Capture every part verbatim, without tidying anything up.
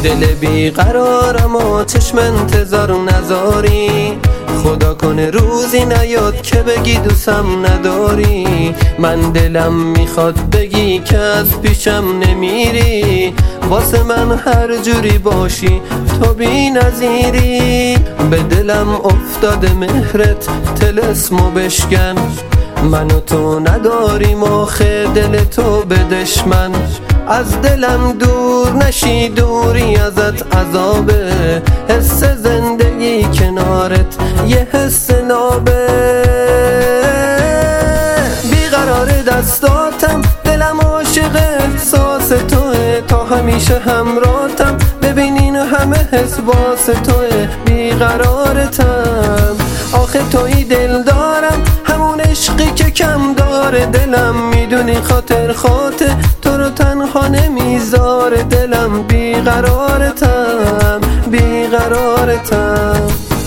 دل بیقرارم و چشم انتظار نذاری، خدا کنه روزی نیاد که بگی دوستم نداری. من دلم میخواد بگی که از پیشم نمیری، واسه من هر جوری باشی تو بی نظیری. به دلم افتاده مهرت طلسمو بشکن، من و تو نداریم آخه دل تو به دشمن. از دلم دور نشی دوری ازت عذابه، حس زندگی کنارت یه حس نابه. بیقرار دستاتم دلم عاشق احساس توه، تا همیشه همراهتم ببین این همه حس واسه توه. بیقرارتم آخه توی دل دارم، همون عشقی که کم داره دلم، میدونی خاطر خاطر تو رو تنها نمیذاره دلم. بیقرارتم بیقرارتم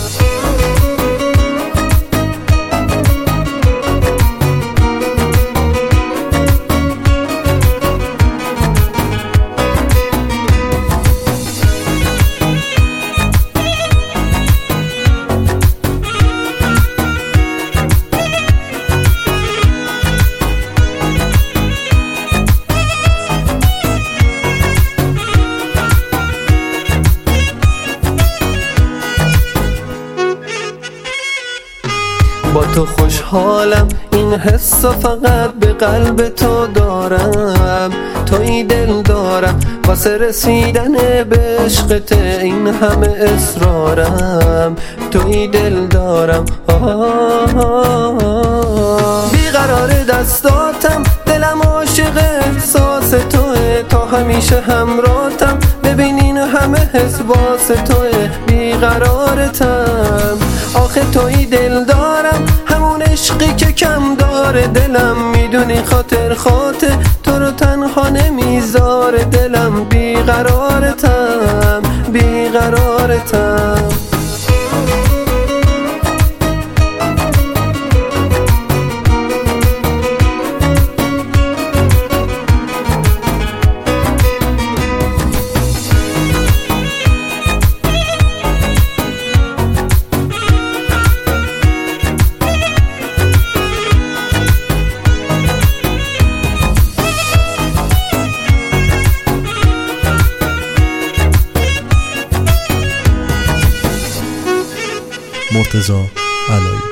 با تو خوشحالم، این حسا فقط به قلب تو دارم. توی دل دارم واسه رسیدن به عشقت، این همه اصرارم. توی دل دارم بیقرار دستاتم دلم عاشق احساس توه، تا همیشه همراهتم ببین این همه حس واسه توه. بیقرارتم آخه توی دل دارم، همون عشقی که کم داره دلم، میدونی خاطر خاطر تو رو تنها نمیذاره دلم. بیقرارتم بیقرارتم مرتضی علایی.